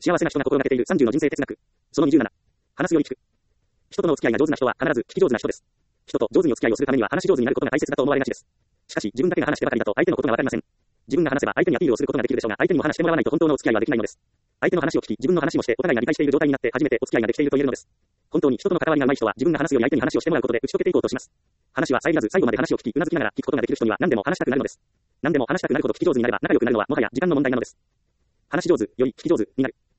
幸せな人が心がけている30の人生哲学。その27。話すより聞く。人とのお付き合いが上手な人は必ず聞き上手な人です。人と上手にお付き合いをするためには話し上手になることが大切だと思われがちです。しかし、自分だけが話してばかりだと相手のことがわかりません。自分が話せば相手にアピールをすることができるでしょうが、相手にも話してもらわないと本当のお付き合いはできないのです。相手の話を聞き、自分の話もして、お互いが理解している状態になって初めてお付き合いができていると言えるのです。本当に人との関わりが上手い人は自分が話すより相手に話をしてもらうことで打ち解けていこうとします。話は遮らず最後まで話を聞き、うなずきながら聞くことができる人には何でも話したくなるのです。何でも話したくなるほど聞き上手になれば仲良くなるのはもはや時間の問題なのです。話し上手より聞き上手になる。